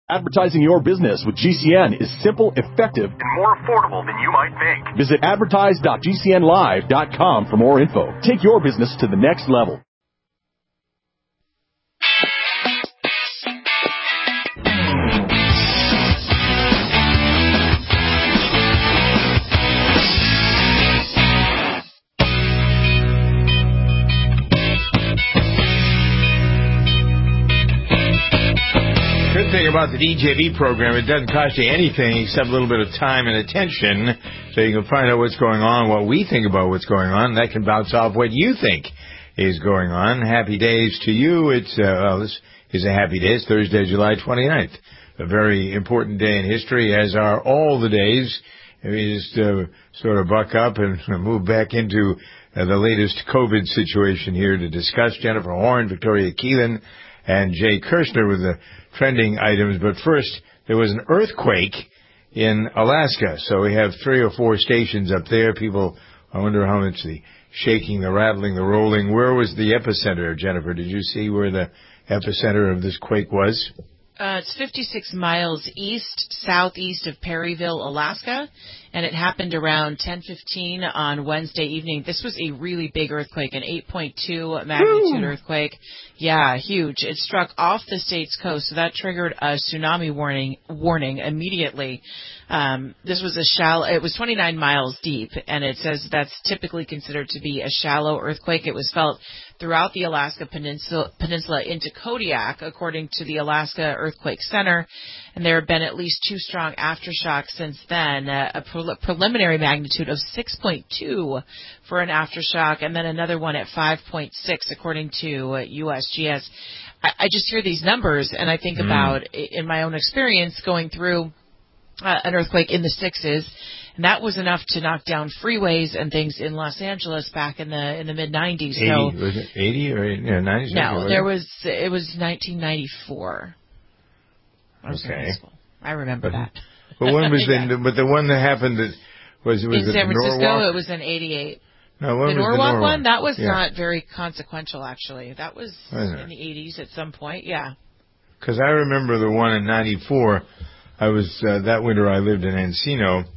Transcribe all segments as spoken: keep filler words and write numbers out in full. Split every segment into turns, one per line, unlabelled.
Advertising your business with G C N is simple, effective, and more affordable than you might think. Visit advertise dot g c n live dot com for more info. Take your business to the next level.
Good thing about the D J V program, it doesn't cost you anything except a little bit of time and attention, so you can find out what's going on, what we think about what's going on. That can bounce off what you think is going on. Happy days to you. It's uh, well, this is a happy day. It's Thursday, July twenty-ninth. A very important day in history, as are all the days. We just uh, sort of buck up and move back into uh, the latest COVID situation here to discuss. Jennifer Horn, Victoria Keelan, and Jay Kirshner with the trending items. But first, there was an earthquake in Alaska. So we have three or four stations up there. People, I wonder how much the shaking, the rattling, the rolling. Where was the epicenter, Jennifer? Did you see where the epicenter of this quake was?
Uh, it's fifty-six miles east, southeast of Perryville, Alaska, and it happened around ten fifteen on Wednesday evening. This was a really big earthquake, an eight point two magnitude Woo! earthquake. Yeah, huge. It struck off the state's coast, so that triggered a tsunami warning warning immediately. Um, this was a shallow, it was twenty-nine miles deep, and it says that's typically considered to be a shallow earthquake. It was felt throughout the Alaska Peninsula, peninsula into Kodiak, according to the Alaska Earthquake Center, and there have been at least two strong aftershocks since then, uh, a pre- preliminary magnitude of six point two for an aftershock, and then another one at five point six, according to uh, U S G S. I, I just hear these numbers, and I think mm. about, in my own experience, going through uh, an earthquake in the sixes, and that was enough to knock down freeways and things in Los Angeles back in the in the mid nineties.
eighty, so was it eighty or yeah, ninety?
No, there was it was nineteen ninety-four. I was
okay,
in high school. I remember
but,
that.
But when was
yeah.
the but the one that happened that was was
in
it
San Francisco?
Norwalk?
It was in eighty-eight.
No, when
the
was
Norwalk,
the Norwalk
one that was
yeah.
not very consequential actually. That was in the eighties at some point. Yeah.
Because I remember the one in ninety-four. I was uh, that winter I lived in Encino,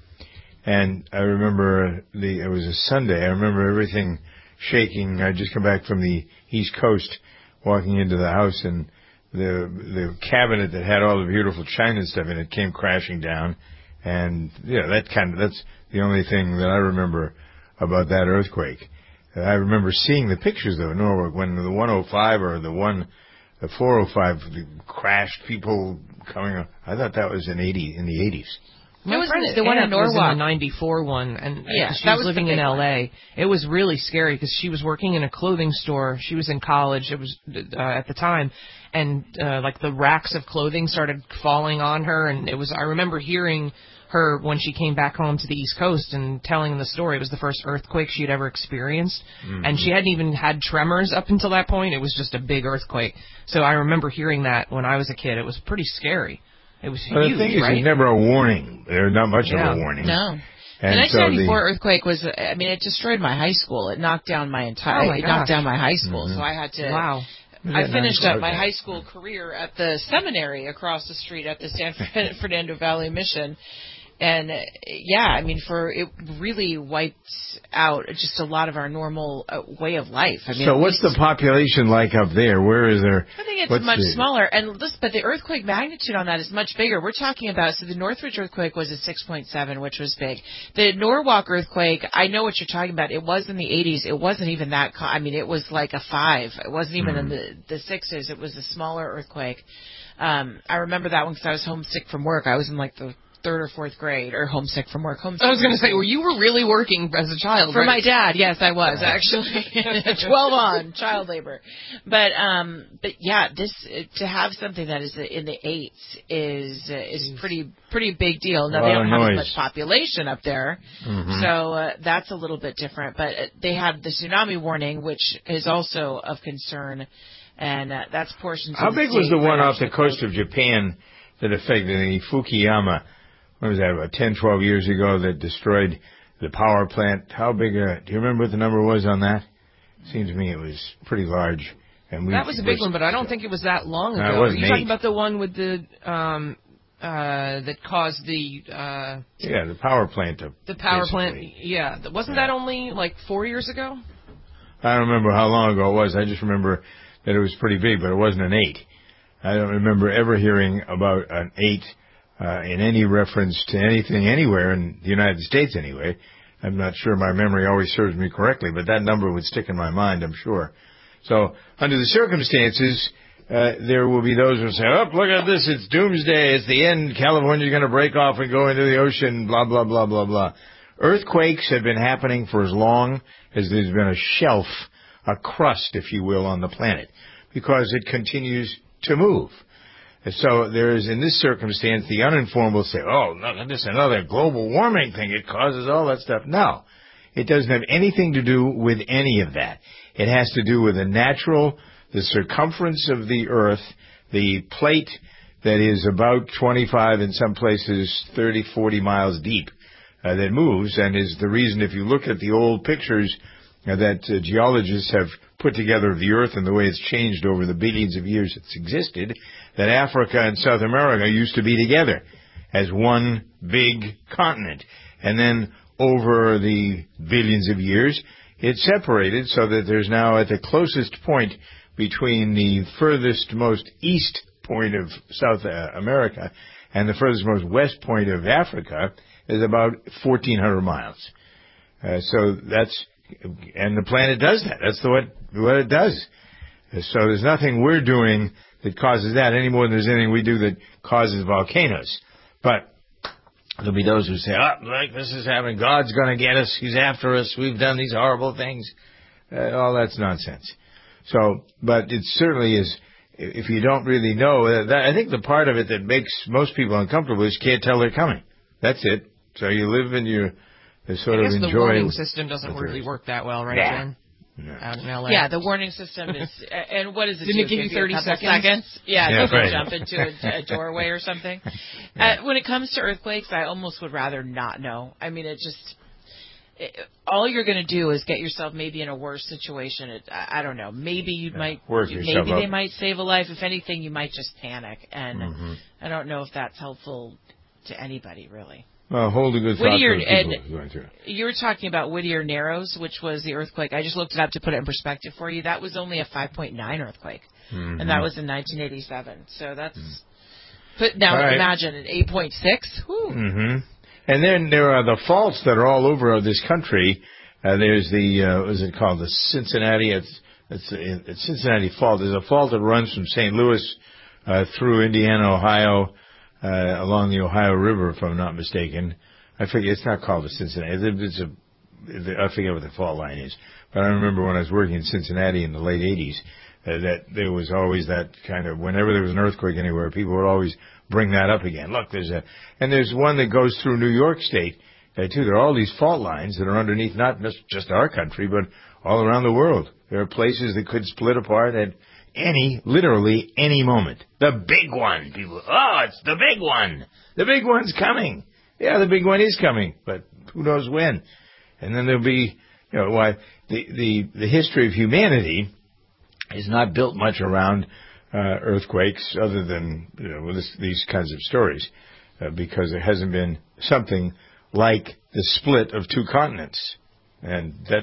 and I remember the it was a Sunday. I remember everything shaking. I just come back from the East Coast, walking into the house, and the the cabinet that had all the beautiful china stuff in it came crashing down. And yeah, that kind of that's the only thing that I remember about that earthquake. Uh, I remember seeing the pictures though, Norwalk, when the one oh five or the one. The four oh five crashed, people coming up. I thought that was in eighty in the eighties.
My
it was
friend
the one in Norwalk.
Was in the ninety-four one, and
yeah,
she
that
was,
was
living in L A.
One.
It was really scary because she was working in a clothing store. She was in college. It was uh, at the time, and uh, like the racks of clothing started falling on her, and it was. I remember hearing her when she came back home to the East Coast and telling the story. It was the first earthquake she'd ever experienced, mm-hmm. and she hadn't even had tremors up until that point. It was just a big earthquake. So I remember hearing that when I was a kid. It was pretty scary. It was
but
huge,
the thing is,
right?
there's never a warning. There's not much
yeah.
of a warning.
No.
And
the nineteen ninety-four
so the,
earthquake was, I mean, it destroyed my high school. It knocked down my entire,
oh my
it
gosh.
knocked down my high school.
Mm-hmm.
So I had to,
wow.
I finished up my high school career at the seminary across the street at the San Fernando Valley Mission. And, yeah, I mean, for it really wiped out just a lot of our normal uh, way of life. I mean,
so what's the population like up there? Where is there?
I think it's much the, smaller. And listen, but the earthquake magnitude on that is much bigger. We're talking about, so the Northridge earthquake was a six point seven, which was big. The Norwalk earthquake, I know what you're talking about. It was in the eighties. It wasn't even that, I mean, it was like a five. It wasn't even mm. in the, the sixes. It was a smaller earthquake. Um, I remember that one because I was homesick from work. I was in like the third or fourth grade, or homesick from work. Homesick
I was going to say, well, you were really working as a child,
For
right?
my dad, yes, I was, actually. twelve on, child labor. But, um, but yeah, this, to have something that is in the eights is, is pretty, pretty big deal. Now, they don't have as much population up there, mm-hmm. so uh, that's a little bit different. But uh, they have the tsunami warning, which is also of concern, and uh, that's portions
How
of the
big was the one off the coast
coast.
of Japan that affected the Fukuyama? What was that, about ten, twelve years ago, that destroyed the power plant? How big, uh, do you remember what the number was on that? Seems to me it was pretty large. And we
that was a big one, but I don't think it was that long ago.
No, it
Are
wasn't
you
eight.
talking about the one with the um, uh, that caused the uh,
yeah the power plant to
the power
basically.
plant? Yeah, wasn't
Yeah.
that only like four years ago?
I don't remember how long ago it was. I just remember that it was pretty big, but it wasn't an eight. I don't remember ever hearing about an eight uh, in any reference to anything anywhere in the United States anyway. I'm not sure my memory always serves me correctly, but that number would stick in my mind, I'm sure. So under the circumstances, uh, there will be those who say, oh, look at this, it's doomsday, it's the end, California's going to break off and go into the ocean, blah, blah, blah, blah, blah. Earthquakes have been happening for as long as there's been a shelf, a crust, if you will, on the planet, because it continues to move. And so there is, in this circumstance, the uninformed will say, oh, look, this is another global warming thing. It causes all that stuff. No, it doesn't have anything to do with any of that. It has to do with the natural, the circumference of the Earth, the plate that is about twenty-five, in some places thirty, forty miles deep, uh, that moves, and is the reason, if you look at the old pictures uh, that uh, geologists have put together of the Earth and the way it's changed over the billions of years it's existed, that Africa and South America used to be together as one big continent. And then over the billions of years, it separated so that there's now at the closest point between the furthest most east point of South America and the furthest most west point of Africa is about fourteen hundred miles. Uh, so that's, and the planet does that. That's the, what, what it does. So there's nothing we're doing that causes that any more than there's anything we do that causes volcanoes. But there'll be those who say, oh, like this is happening. God's going to get us. He's after us. We've done these horrible things. Uh, all that's nonsense. So, but it certainly is, if you don't really know, uh, that, I think the part of it that makes most people uncomfortable is you can't tell they're coming. That's it. So you live and you sort
I
of
guess
enjoy.
the warning system doesn't really work that well, right,
Yeah.
Jen?
No.
Out in L A.
Yeah, the warning system is, and what is it?
Didn't it
do?
give you thirty
a couple
seconds?
seconds? Yeah,
Yeah,
so
right.
you jump into a, a doorway or something.
Yeah.
Uh, when it comes to earthquakes, I almost would rather not know. I mean, it just, it, all you're going to do is get yourself maybe in a worse situation. It, I, I don't know. Maybe you
Yeah,
might,
work
maybe
yourself
they
up.
might save a life. If anything, you might just panic. And
Mm-hmm.
I don't know if that's helpful to anybody, really.
Well, hold a good thought
Whittier,
for the people
and
who are going through.
you were talking about Whittier Narrows, which was the earthquake. I just looked it up to put it in perspective for you. That was only a five point nine earthquake,
Mm-hmm.
and that was in nineteen eighty-seven. So that's. But now
All right.
imagine an eight point six.
Mm-hmm. And then there are the faults that are all over this country. Uh, there's the, uh, what is it called, the Cincinnati, it's, it's, it's Cincinnati Fault. There's a fault that runs from Saint Louis uh, through Indiana, Ohio, uh, along the Ohio River, if I'm not mistaken. I forget, it's not called the Cincinnati. It's a, I forget what the fault line is. But I remember when I was working in Cincinnati in the late eighties, uh, that there was always that kind of, whenever there was an earthquake anywhere, people would always bring that up again. Look, there's a, and there's one that goes through New York State, uh, too. There are all these fault lines that are underneath not just, just our country, but all around the world. There are places that could split apart at any, literally any moment. The big one, people, oh, it's the big one. The big one's coming. Yeah, the big one is coming, but who knows when. And then there'll be, you know, why the, the, the history of humanity is not built much around uh, earthquakes other than, you know, this, these kinds of stories, uh, because there hasn't been something like the split of two continents. And that,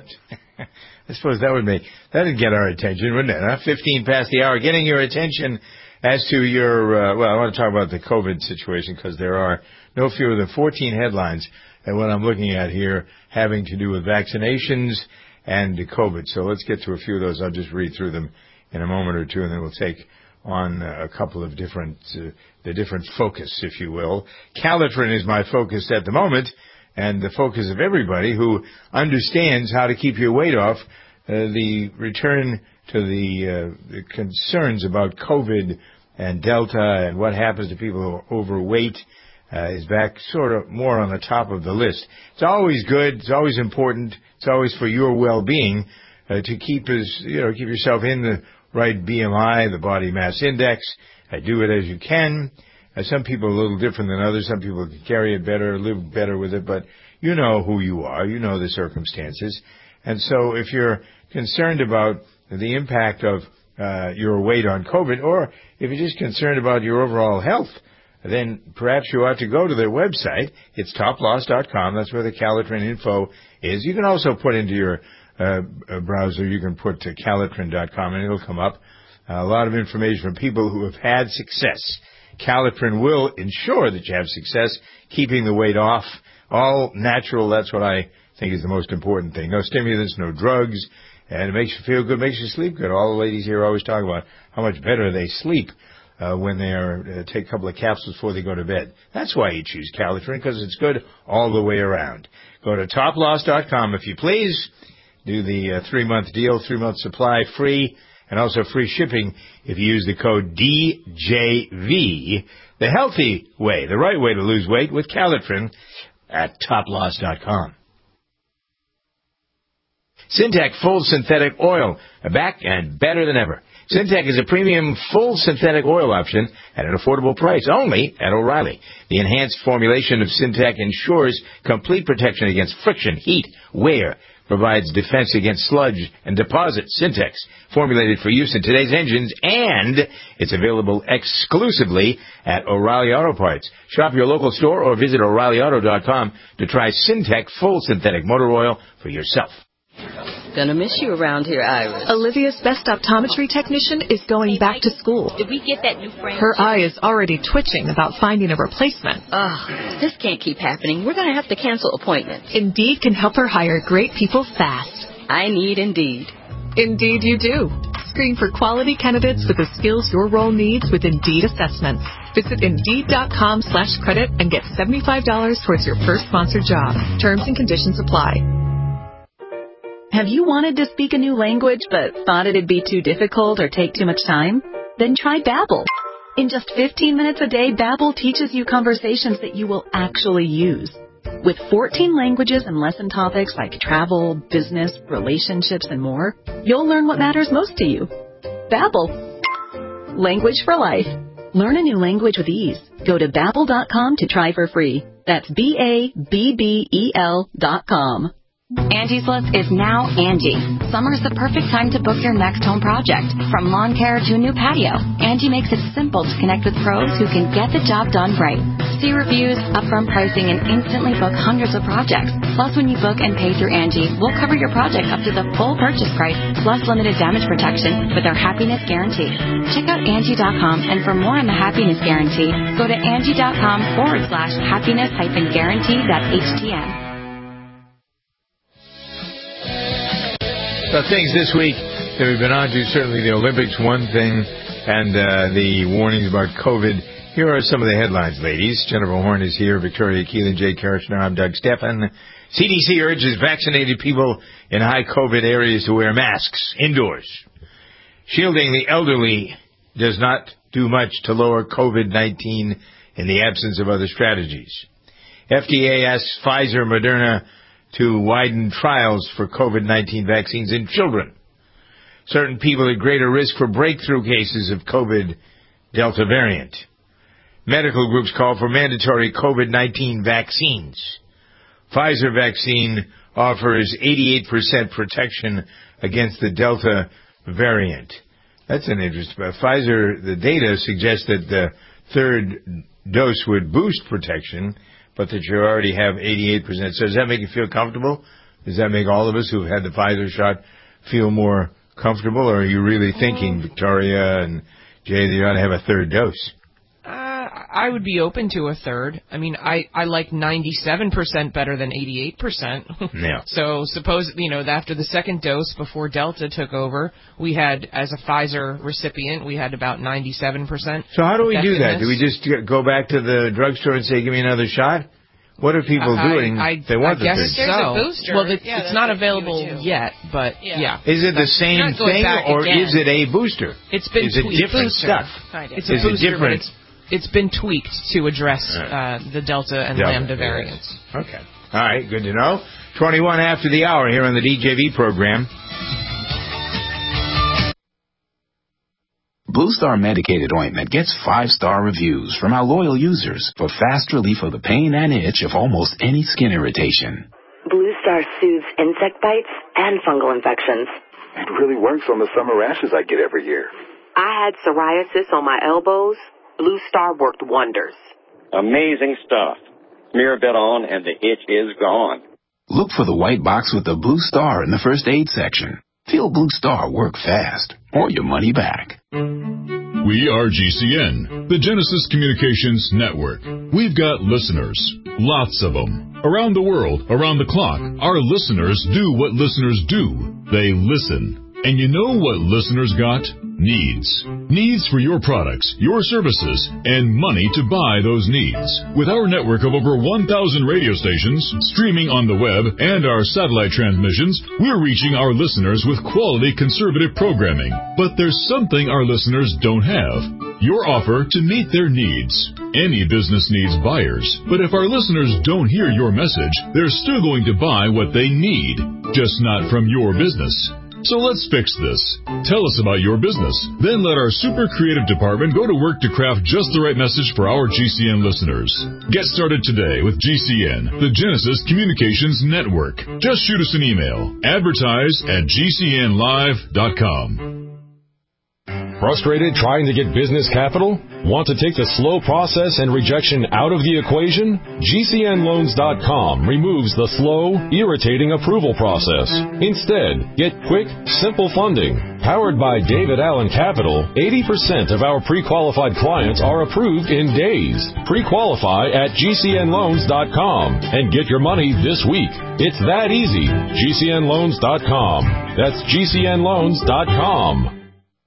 I suppose that would make, that would get our attention, wouldn't it? Huh? fifteen past the hour, getting your attention as to your, uh, well, I want to talk about the COVID situation because there are no fewer than fourteen headlines and what I'm looking at here having to do with vaccinations and COVID. So let's get to a few of those. I'll just read through them in a moment or two, and then we'll take on a couple of different, uh, the different focus, if you will. Calitrin is my focus at the moment, and the focus of everybody who understands how to keep your weight off. Uh, the return to the, uh, the concerns about COVID and Delta and what happens to people who are overweight uh, is back sort of more on the top of the list. It's always good. It's always important. It's always for your well-being uh, to keep as, you know, keep yourself in the right B M I, the body mass index. Uh, do it as you can. Uh, some people are a little different than others. Some people can carry it better, live better with it, but you know who you are. You know the circumstances. And so if you're concerned about the impact of uh, your weight on COVID, or if you're just concerned about your overall health, then perhaps you ought to go to their website. It's top loss dot com. That's where the Calitrin info is. You can also put into your uh, browser, you can put uh, calitrin dot com, and it'll come up. Uh, a lot of information from people who have had success. Calitrin will ensure that you have success keeping the weight off. All natural, that's what I think is the most important thing. No stimulants, no drugs, and it makes you feel good, makes you sleep good. All the ladies here always talk about how much better they sleep Uh, when they are, uh, take a couple of capsules before they go to bed. That's why you choose Calitrin, because it's good all the way around. Go to top loss dot com if you please. Do the uh, three-month deal, three-month supply free, and also free shipping if you use the code D J V, the healthy way, the right way to lose weight with Calitrin at top loss dot com. Syntec Full Synthetic Oil, back and better than ever. Syntec is a premium full synthetic oil option at an affordable price only at O'Reilly. The enhanced formulation of Syntec ensures complete protection against friction, heat, wear, provides defense against sludge and deposit. Syntex, formulated for use in today's engines, and it's available exclusively at O'Reilly Auto Parts. Shop your local store or visit O'Reilly Auto dot com to try Syntec Full Synthetic Motor Oil for yourself.
Gonna miss you around here, Iris.
Olivia's best optometry technician is going hey, back Mike, to school.
Did we get that new frame?
Her eye is already twitching about finding a replacement.
Ugh, this can't keep happening. We're gonna have to cancel appointments.
Indeed can help her hire great people fast.
I need Indeed.
Indeed you do. Screen for quality candidates with the skills your role needs with Indeed assessments. Visit Indeed.com slash credit and get seventy-five dollars towards your first sponsored job. Terms and conditions apply.
Have you wanted to speak a new language but thought it'd be too difficult or take too much time? Then try Babbel. In just fifteen minutes a day, Babbel teaches you conversations that you will actually use. With fourteen languages and lesson topics like travel, business, relationships, and more, you'll learn what matters most to you. Babbel. Language for life. Learn a new language with ease. Go to Babbel dot com to try for free. That's B A B B E L dot com.
Angie's List is now Angie. Summer's the perfect time to book your next home project. From lawn care to a new patio, Angie makes it simple to connect with pros who can get the job done right. See reviews, upfront pricing, and instantly book hundreds of projects. Plus, when you book and pay through Angie, we'll cover your project up to the full purchase price, plus limited damage protection with our Happiness Guarantee. Check out Angie dot com, and for more on the Happiness Guarantee, go to Angie dot com forward slash happiness hyphen guarantee dot H T M.
The things this week that we've been on to, certainly the Olympics, one thing, and uh, the warnings about COVID. Here are some of the headlines, ladies. Jennifer Horn is here, Victoria Keelan, Jay Karachner, I'm Doug Stephan. C D C urges vaccinated people in high COVID areas to wear masks indoors. Shielding the elderly does not do much to lower COVID nineteen in the absence of other strategies. F D A asks Pfizer, Moderna to widen trials for COVID nineteen vaccines in children. Certain people at greater risk for breakthrough cases of COVID Delta variant. Medical groups call for mandatory COVID nineteen vaccines. Pfizer vaccine offers eighty-eight percent protection against the Delta variant. That's an interesting. Uh, Pfizer, the data suggests that the third dose would boost protection, but that you already have eighty-eight percent. So does that make you feel comfortable? Does that make all of us who've had the Pfizer shot feel more comfortable? Or are you really thinking, Victoria and Jay, that you ought to have a third dose?
Uh, I would be open to a third. I mean, I, I like ninety-seven percent better than eighty-eight percent.
Yeah.
So suppose, you know, after the second dose before Delta took over, we had, as a Pfizer recipient, we had about ninety-seven percent.
So how do we do that? Do we just go back to the drugstore and say, give me another shot? What are people
I,
doing?
I,
they want
I guess
the
There's
so.
a booster.
Well, it's,
yeah,
it's not available yet, but
yeah.
yeah.
Is it the same thing, or
again.
is it a booster?
It's been
is it
tweaked.
different
booster.
stuff?
Kind of.
It's a
Is
booster,
it different?
but it's It's been tweaked to address uh, the Delta and
Delta,
Lambda
yes.
variants.
Okay. All right, good to know. twenty-one after the hour here on the D J V program.
Blue Star Medicated Ointment gets five-star reviews from our loyal users for fast relief of the pain and itch of almost any skin irritation.
Blue Star soothes insect bites and fungal infections. It really works on the summer rashes I get every year.
I had psoriasis on my elbows. Blue Star worked wonders.
Amazing stuff. Smear a bit on and the itch is gone.
Look for the white box with the blue star in the first aid section. Feel Blue Star work fast, or your money back.
We are G C N, the Genesis Communications Network. We've got listeners, lots of them. Around the world, around the clock, our listeners do what listeners do. They listen. And you know what listeners got? Needs. Needs for your products, your services, and money to buy those needs. With our network of over one thousand radio stations, streaming on the web, and our satellite transmissions, we're reaching our listeners with quality conservative programming. But there's something our listeners don't have. Your offer to meet their needs. Any business needs buyers. But if our listeners don't hear your message, they're still going to buy what they need, just not from your business. So let's fix this. Tell us about your business. Then let our super creative department go to work to craft just the right message for our G C N listeners. Get started today with G C N, the Genesis Communications Network. Just shoot us an email. Advertise at G C N live dot com.
Frustrated trying to get business capital? Want to take the slow process and rejection out of the equation? G C N loans dot com removes the slow, irritating approval process. Instead, get quick, simple funding. Powered by David Allen Capital, eighty percent of our pre-qualified clients are approved in days. Pre-qualify at G C N loans dot com and get your money this week. It's that easy. G C N loans dot com. That's G C N loans dot com.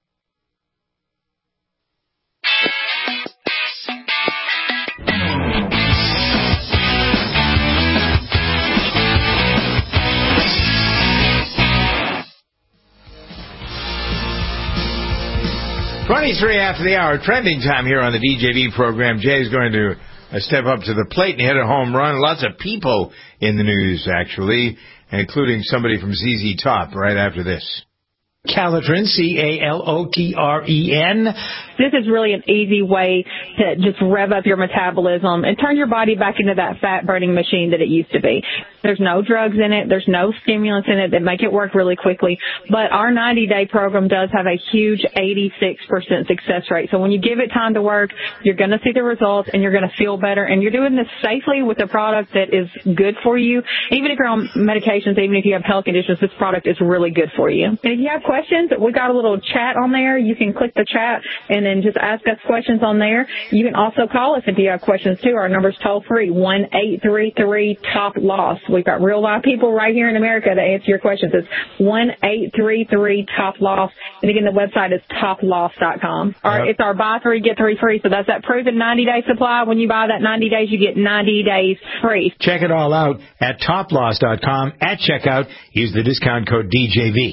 twenty-three after the hour, trending time here on the D J V program. Jay's going to uh, step up to the plate and hit a home run. Lots of people in the news, actually, including somebody from Z Z Top right after this.
Calotren, C A L O T R E N.
This is really an easy way to just rev up your metabolism and turn your body back into that fat-burning machine that it used to be. There's no drugs in it. There's no stimulants in it that make it work really quickly. But our ninety-day program does have a huge eighty-six percent success rate. So when you give it time to work, you're going to see the results and you're going to feel better. And you're doing this safely with a product that is good for you. Even if you're on medications, even if you have health conditions, this product is really good for you. And if you have questions, we got a little chat on there. You can click the chat and then just ask us questions on there. You can also call us if you have questions too. Our number's toll free, one eight three three top loss. We've got real live people right here in America to answer your questions. It's one eight three three top loss. And again, the website is top loss dot com. Our, yep. It's our buy three, get three free. So that's that proven ninety day supply. When you buy that ninety days, you get ninety days free.
Check it all out at top loss dot com. At checkout, use the discount code D J V.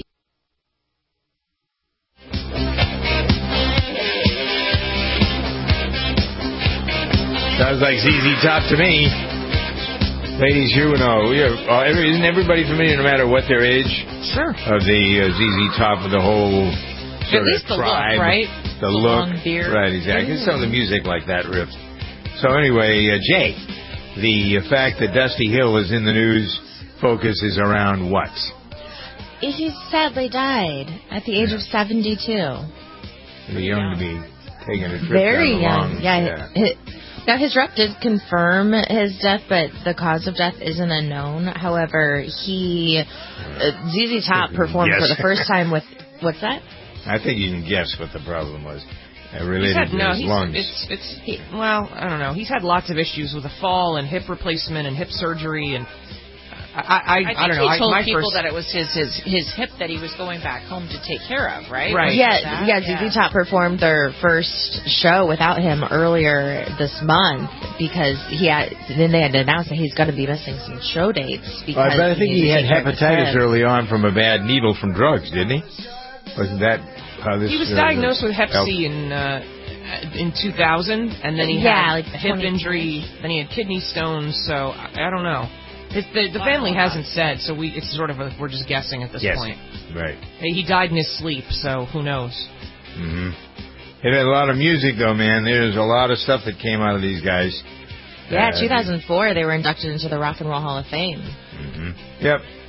Sounds like Z Z Top to me. Ladies, you know, we are, uh, every, isn't everybody familiar, no matter what their age?
Sure.
Of the uh, Z Z Top, of the whole sort
At least
of
the
tribe.
look, right?
The, the look. Long beard. Right, exactly. Mm. Some of the music like that riff. So anyway, uh, Jay, the uh, fact that Dusty Hill is in the news focus is around what?
He sadly died at the age of seventy-two.
Very young to be taking a trip
Very
down the
young.
long,
Yeah.
yeah.
It, Now, his rep did confirm his death, but the cause of death isn't unknown. However, he, uh, Z Z Top performed
yes.
for the first time with, what's that?
I think you can guess what the problem was. Uh, related
had,
to
no,
his
he's,
lungs.
It's, it's, he, well, I don't know. He's had lots of issues with a fall and hip replacement and hip surgery and I, I, I,
I
don't know.
He told
I, my
people
first...
that it was his, his his hip that he was going back home to take care of, right?
Right.
Yeah, yeah. Z Z Top performed their first show without him earlier this month because he had. Then they had to announce that he's going to be missing some show dates. Because
uh, but I think he, he had hepatitis early
him.
on from a bad needle from drugs, didn't he? Wasn't that how this?
He was
uh,
diagnosed with Hep C in uh, in two thousand, and then he
yeah,
had
like
a hip injury. Then he had kidney stones. So I, I don't know. It's the, the family hasn't said, so we it's sort of a, we're just guessing at this
yes.
point.
Right.
Hey, he died in his sleep, so who knows?
Mm-hmm. It had a lot of music, though, man. There's a lot of stuff that came out of these guys.
Yeah,
uh,
two thousand four, they were inducted into the Rock and Roll Hall of Fame.
Mm-hmm. Yep.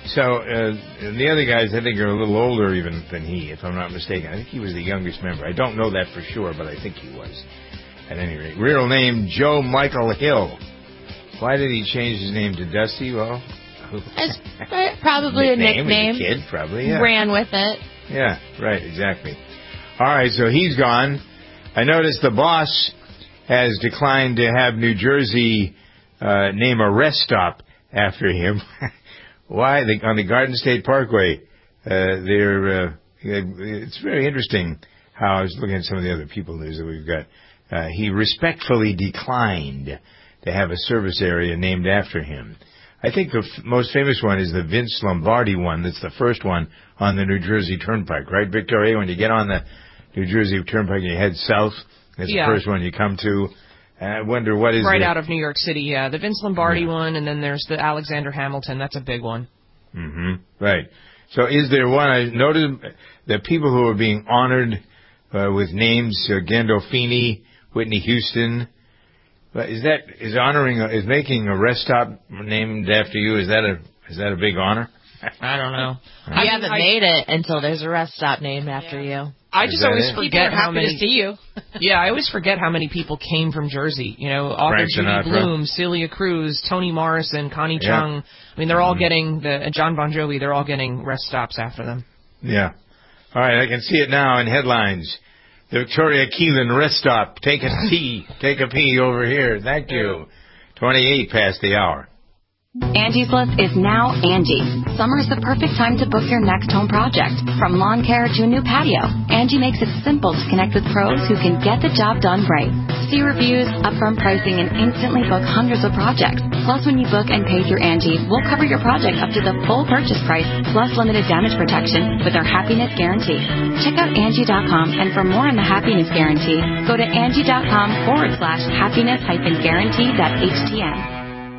So uh, the other guys, I think, are a little older even than he, if I'm not mistaken. I think he was the youngest member. I don't know that for sure, but I think he was. At any rate, real name Joe Michael Hill. Why did he change his name to Dusty? Well,
it's probably a nickname.
A kid, probably. Yeah.
Ran with it.
Yeah, right, exactly. All right, so he's gone. I noticed the boss has declined to have New Jersey uh, name a rest stop after him. Why? The, on the Garden State Parkway, uh, they're, uh, it's very interesting how I was looking at some of the other people news that we've got. Uh, he respectfully declined to have a service area named after him. I think the f- most famous one is the Vince Lombardi one. That's the first one on the New Jersey Turnpike, right, Victoria? When you get on the New Jersey Turnpike and you head south, that's
yeah.
the first one you come to. I wonder what is
right
the...
out of New York City, yeah. The Vince Lombardi
yeah.
one, and then there's the Alexander Hamilton. That's a big one.
Mm-hmm. Right. So is there one? I noted that people who are being honored uh, with names, uh, Gandolfini, Whitney Houston. But is that is honoring a, is making a rest stop named after you? Is that a is that a big honor?
I don't know.
You I haven't I, made it until there's a rest stop named after you.
I just always it? forget
People are
how
happy
many.
to see you.
Yeah, I always forget how many people came from Jersey. You know, author Judy Blume, Celia Cruz, Toni Morrison, Connie yeah. Chung. I mean, they're all getting the uh, John Bon Jovi. They're all getting rest stops after them.
Yeah. All right, I can see it now in headlines. The Victoria Keelan rest stop. Take a tea. Take a pee over here. Thank you. twenty-eight past the hour.
Angie's List is now Angie. Summer is the perfect time to book your next home project. From lawn care to a new patio, Angie makes it simple to connect with pros who can get the job done right. See reviews, upfront pricing, and instantly book hundreds of projects. Plus, when you book and pay through Angie, we'll cover your project up to the full purchase price, plus limited damage protection with our Happiness Guarantee. Check out Angie dot com, and for more on the Happiness Guarantee, go to Angie dot com forward slash happiness hyphen guarantee dot H T M.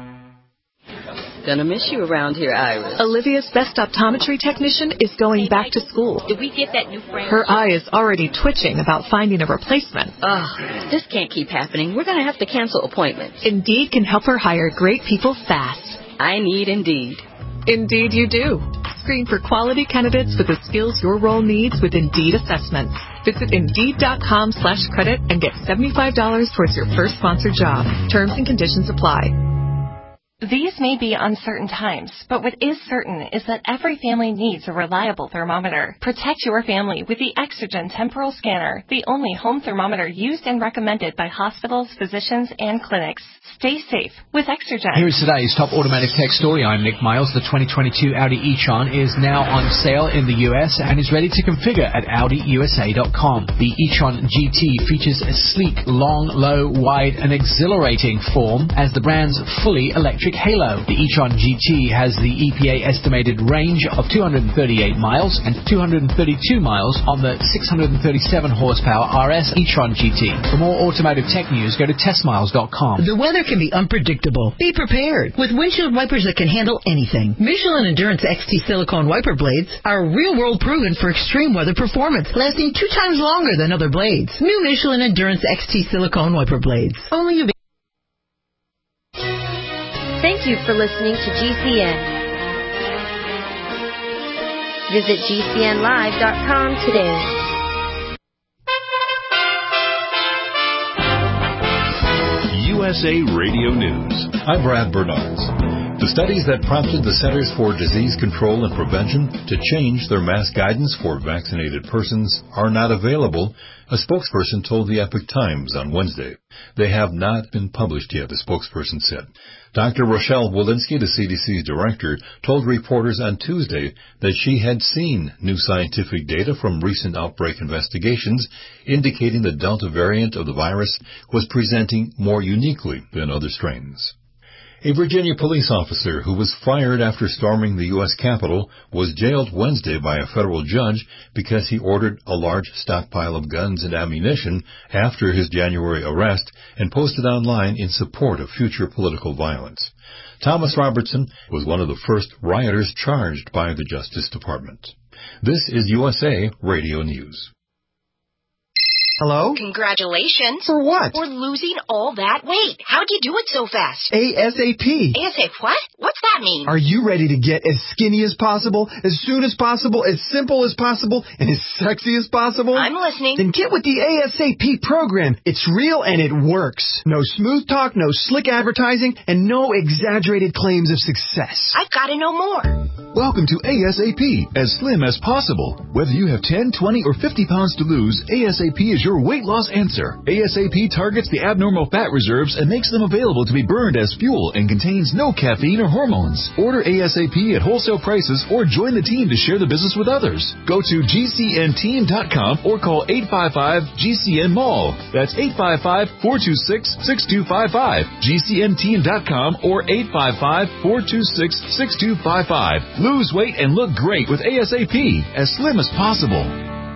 Gonna miss you around here, Iris.
Olivia's best optometry technician is going hey, back to school.
Did we get that new friend?
Her eye is already twitching about finding a replacement.
Ugh, this can't keep happening. We're gonna have to cancel appointments.
Indeed can help her hire great people fast.
I need Indeed.
Indeed you do. Screen for quality candidates with the skills your role needs with Indeed assessments. Visit Indeed.com slash credit and get seventy-five dollars towards your first sponsored job. Terms and conditions apply.
These may be uncertain times, but what is certain is that every family needs a reliable thermometer. Protect your family with the Exergen Temporal Scanner, the only home thermometer used and recommended by hospitals, physicians, and clinics. Stay safe with Exergen.
Here is today's top automotive tech story. I'm Nick Miles. The twenty twenty-two Audi e-tron is now on sale in the U S and is ready to configure at Audi U S A dot com. The e-tron G T features a sleek, long, low, wide, and exhilarating form as the brand's fully electric halo. The e-tron G T has the E P A estimated range of two hundred thirty-eight miles and two hundred thirty-two miles on the six hundred thirty-seven horsepower R S e-tron G T. For more automotive tech news, go to test miles dot com.
The weather can be unpredictable. Be prepared with windshield wipers that can handle anything. Michelin Endurance X T silicone wiper blades are real-world proven for extreme weather performance, lasting two times longer than other blades. New Michelin Endurance X T silicone wiper blades. Only you.
Thank you for listening to G C N. Visit G C N live dot com today.
U S A Radio News. I'm Brad Bernards. The studies that prompted the Centers for Disease Control and Prevention to change their mask guidance for vaccinated persons are not available, a spokesperson told the Epoch Times on Wednesday. They have not been published yet, the spokesperson said. Doctor Rochelle Walensky, the C D C's director, told reporters on Tuesday that she had seen new scientific data from recent outbreak investigations indicating the Delta variant of the virus was presenting more uniquely than other strains. A Virginia police officer who was fired after storming the U S Capitol was jailed Wednesday by a federal judge because he ordered a large stockpile of guns and ammunition after his January arrest and posted online in support of future political violence. Thomas Robertson was one of the first rioters charged by the Justice Department. This is U S A Radio News.
Hello?
Congratulations.
For what?
For losing all that weight. How'd you do it so fast?
ASAP.
ASAP what? What's that mean?
Are you ready to get as skinny as possible, as soon as possible, as simple as possible, and as sexy as possible?
I'm listening.
Then get with the ASAP program. It's real and it works. No smooth talk, no slick advertising, and no exaggerated claims of success.
I've got to know more.
Welcome to ASAP, as slim as possible. Whether you have ten, twenty, or fifty pounds to lose, ASAP is your weight loss answer. ASAP targets the abnormal fat reserves and makes them available to be burned as fuel and contains no caffeine or hormones. Order ASAP at wholesale prices or join the team to share the business with others. Go to G C N team dot com or call eight five five G C N mall. That's eight five five, four two six, six two five five. G C N team dot com or eight five five, four two six, six two five five. Lose weight and look great with ASAP, as slim as possible.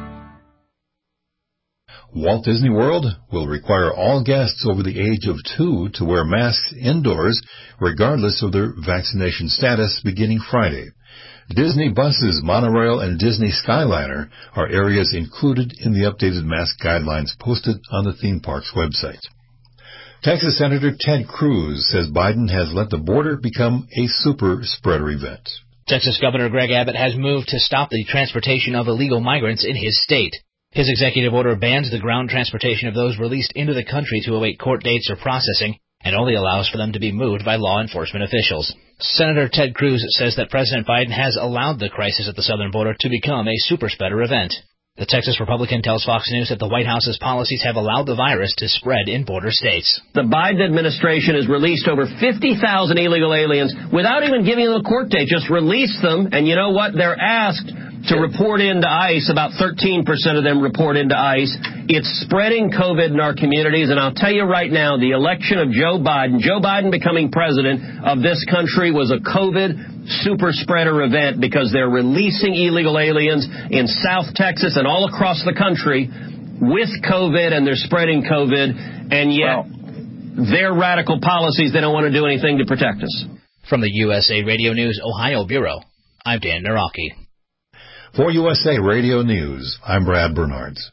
Walt Disney World will require all guests over the age of two to wear masks indoors, regardless of their vaccination status, beginning Friday. Disney buses, monorail, and Disney Skyliner are areas included in the updated mask guidelines posted on the theme park's website. Texas Senator Ted Cruz says Biden has let the border become a super spreader event.
Texas Governor Greg Abbott has moved to stop the transportation of illegal migrants in his state. His executive order bans the ground transportation of those released into the country to await court dates or processing, and only allows for them to be moved by law enforcement officials. Senator Ted Cruz says that President Biden has allowed the crisis at the southern border to become a super spreader event. The Texas Republican tells Fox News that the White House's policies have allowed the virus to spread in border states.
The Biden administration has released over fifty thousand illegal aliens without even giving them a court date. Just release them, and you know what? They're asked to report into ICE. About thirteen percent of them report into ICE. It's spreading COVID in our communities, and I'll tell you right now, the election of Joe Biden, Joe Biden becoming president of this country was a COVID super spreader event because they're releasing illegal aliens in South Texas and all across the country with COVID, and they're spreading COVID, and yet well, their radical policies, they don't want to do anything to protect us.
From the U S A Radio News Ohio Bureau, I'm Dan Naraki.
For U S A Radio News, I'm Brad Bernards.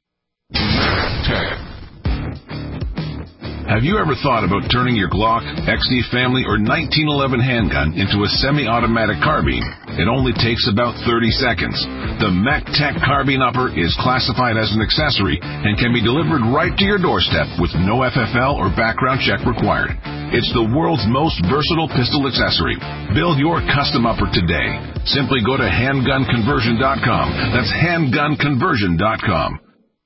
Have you ever thought about turning your Glock, X D Family, or nineteen eleven handgun into a semi-automatic carbine? It only takes about thirty seconds. The MacTech Carbine Upper is classified as an accessory and can be delivered right to your doorstep with no F F L or background check required. It's the world's most versatile pistol accessory. Build your custom upper today. Simply go to handgun conversion dot com. That's handgun conversion dot com.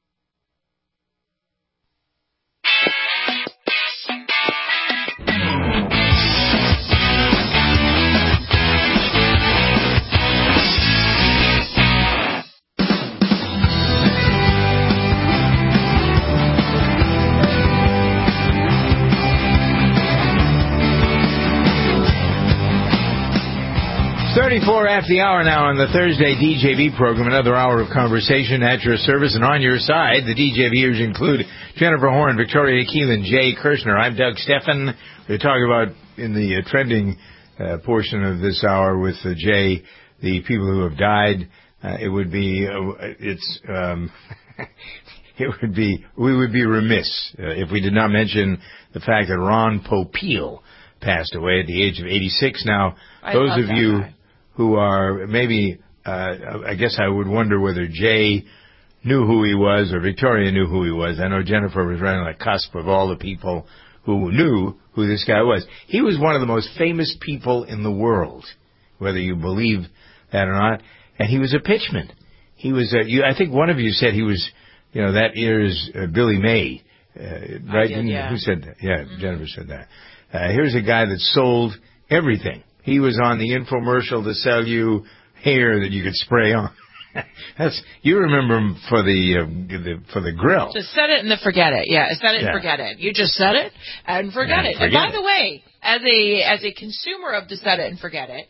thirty-four after the hour now on the Thursday D J V program. Another hour of conversation at your service and on your side. The D J Vers include Jennifer Horn, Victoria Keelan, Jay Kirshner. I'm Doug Steffen. We're talking about in the uh, trending uh, portion of this hour with uh, Jay, the people who have died. Uh, it would be, uh, it's, um, it would be, we would be remiss uh, if we did not mention the fact that Ron Popeil passed away at the age of eighty-six. Now,
I
those
love
of
that
you
guy.
who are maybe, uh, I guess I would wonder whether Jay knew who he was or Victoria knew who he was. I know Jennifer was right on the cusp of all the people who knew who this guy was. He was one of the most famous people in the world, whether you believe that or not. And he was a pitchman. He was, a, you, I think one of you said he was, you know, that year's uh, Billy May, uh, right?
did, yeah.
Who said that? Yeah, mm-hmm. Jennifer said that. Uh, here's a guy that sold everything. He was on the infomercial to sell you hair that you could spray on. That's you remember him for the, uh, the for the grill.
Just set it and then forget it. Yeah, set it
yeah.
and forget it. You just set it and forget
and
it.
Forget
and by
it.
the way, as a as a consumer of the set it and forget it,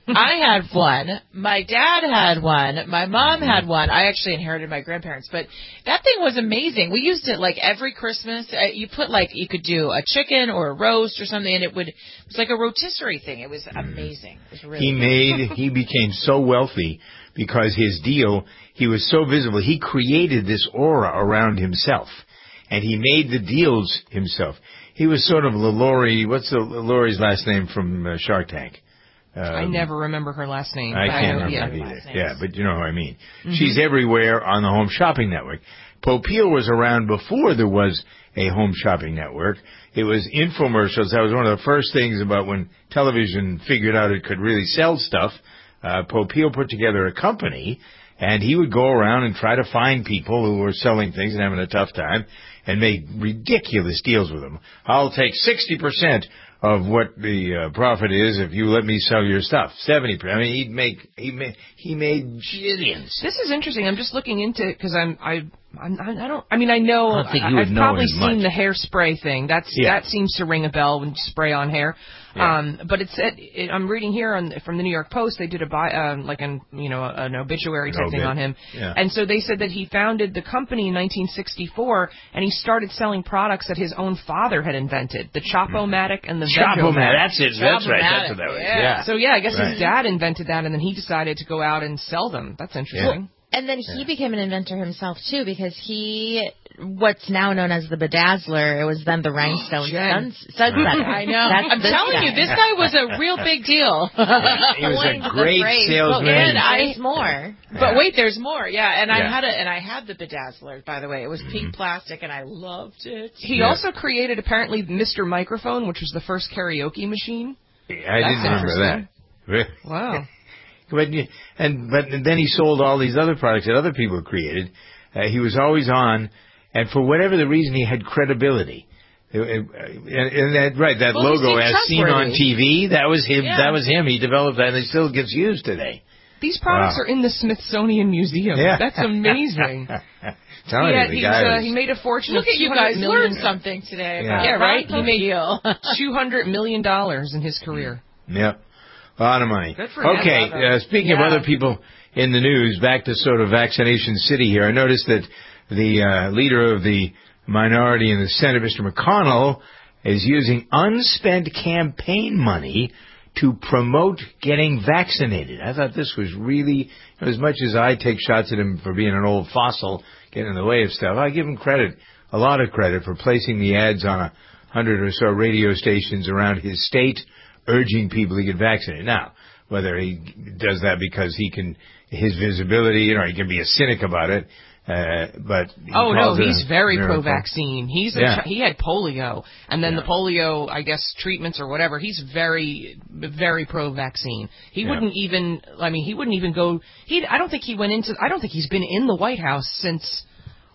I had one. My dad had one. My mom had one. I actually inherited my grandparents, but that thing was amazing. We used it like every Christmas. Uh, you put like you could do a chicken or a roast or something, and it would it was like a rotisserie thing. It was amazing. It was really
he made he became so wealthy because his deal. He was so visible. He created this aura around himself, and he made the deals himself. He was sort of Laurie. What's the Laurie's last name from uh, Shark Tank? Um,
I never remember her last name.
I
but
can't
I know,
remember
yeah.
either. Yeah, but you know who I mean.
Mm-hmm.
She's everywhere on the Home Shopping Network. Popeil was around before there was a Home Shopping Network. It was infomercials. That was one of the first things about when television figured out it could really sell stuff. Uh, Popeil put together a company, and he would go around and try to find people who were selling things and having a tough time and make ridiculous deals with them. I'll take sixty percent of what the uh, profit is if you let me sell your stuff. seventy percent. I mean, he'd make, he made, he made jillions.
This is interesting. I'm just looking into it because I'm, I, I'm, I don't, I mean, I know,
I don't think you would
I've
know
probably
him
seen
much.
the hairspray thing. That's,
Yeah.
that seems to ring a bell when you spray on hair.
Yeah.
Um, but it's, it, it, I'm reading here on, from the New York Post, they did a, bi, um, like an, you know, an obituary
An
type thing
obit.
on him.
Yeah.
And so they said that he founded the company in nineteen sixty-four and he started selling products that his own father had invented. The Chopomatic and the
Chopomatic,
Vegomatic.
that's it, that's right, that's what that was, yeah.
So yeah, I guess
Right.
his dad invented that and then he decided to go out and sell them. That's interesting.
And then he became an inventor himself, too, because he, what's now known as the Bedazzler, it was then the Rhinestone
Jen.
Sun- Sunsetter.
I know.
That's
I'm
this
telling
guy.
you, this guy was a real big deal.
He was a great salesman.
And I,
There's more.
But wait, there's more. Yeah, and I
Yeah.
had a and I had the Bedazzler, by the way. It was pink plastic, and I loved it.
He
Yeah.
also created apparently Mister Microphone, which was the first karaoke machine.
I
That's
didn't remember that.
interesting.
Really?
Wow.
But you- and but then he sold all these other products that other people created. Uh, he was always on, and for whatever the reason, he had credibility. Uh, And, and that right, that
Well, he
logo
seemed
as seen on
trustworthy.
T V, that was him.
Yeah.
That was him. He developed that, and it still gets used today.
These products
Wow.
are in the Smithsonian Museum.
Yeah.
That's amazing.
Telling
he,
you,
had,
the
he's,
guy
uh,
was-
he made a fortune
Look
of
at you
two hundred
guys,
million
learned something today.
Yeah.
About
Yeah, right?
Ron
He made
Popeil.
two hundred million dollars in his career.
Yep. A lot of money.
Good for him.
Okay, uh, speaking of
Yeah.
other people in the news, back to sort of Vaccination City here. I noticed that the uh, leader of the minority in the Senate, Mister McConnell, is using unspent campaign money to promote getting vaccinated. I thought this was really, as much as I take shots at him for being an old fossil, getting in the way of stuff, I give him credit, a lot of credit, for placing the ads on a hundred or so radio stations around his state, urging people to get vaccinated. Now, whether he does that because he can, his visibility, you know, he can be a cynic about it, uh, but he
Oh no,
calls it
he's
a
very
miracle.
pro-vaccine. He's a,
Yeah.
he had polio, and then
Yeah.
the polio, I guess, treatments or whatever. He's very, very pro-vaccine. He
Yeah.
wouldn't even. I mean, he wouldn't even go. He. I don't think he went into. I don't think he's been in the White House since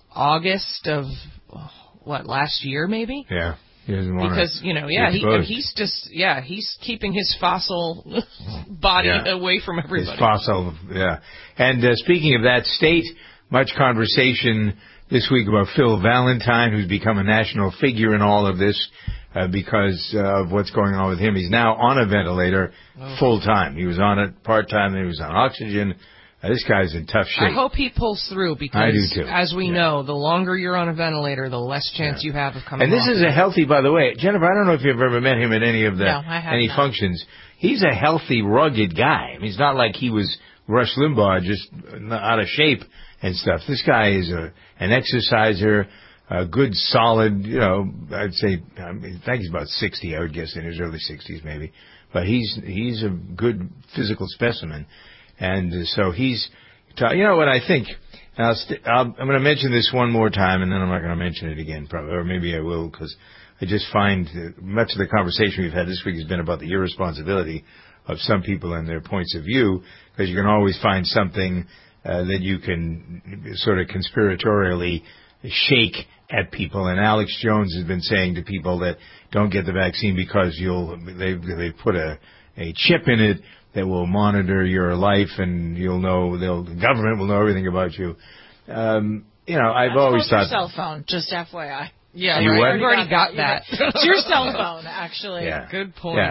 August of what last year, maybe.
Yeah. He doesn't want
Because, you know, yeah, he, and he's just, yeah, he's keeping his fossil body
Yeah.
away from everybody.
His fossil, yeah. And uh, speaking of that state, much conversation this week about Phil Valentine, who's become a national figure in all of this uh, because uh, of what's going on with him. He's now on a ventilator
Oh.
full time. He was on it part time, then he was on oxygen. Uh, this guy's in tough shape.
I hope he pulls through because,
I do too.
as we know, the longer you're on a ventilator, the less chance you have of coming
And this
off
is
it.
a healthy, by the way, Jennifer, I don't know if you've ever met him at any of the
No, I have
any
not.
functions. He's a healthy, rugged guy. I mean, it's not like he was Rush Limbaugh, just out of shape and stuff. This guy is a an exerciser, a good, solid, you know, I'd say, I, mean, I think he's about sixty, I would guess, in his early sixties maybe. But he's he's a good physical specimen. And uh, so he's, you know what I think, I'll st- I'll, I'm going to mention this one more time, and then I'm not going to mention it again, probably, or maybe I will, because I just find uh, much of the conversation we've had this week has been about the irresponsibility of some people and their points of view, because you can always find something uh, that you can sort of conspiratorially shake at people. And Alex Jones has been saying to people that don't get the vaccine because you'll they they put a a chip in it that will monitor your life, and you'll know they'll the government will know everything about you. Um, you know, I've
That's
always
called
thought.
your cell phone, just F Y I.
Yeah,
You
right.
what?
We've already got that.
It's your cell phone, actually.
Yeah.
Good point.
Yeah.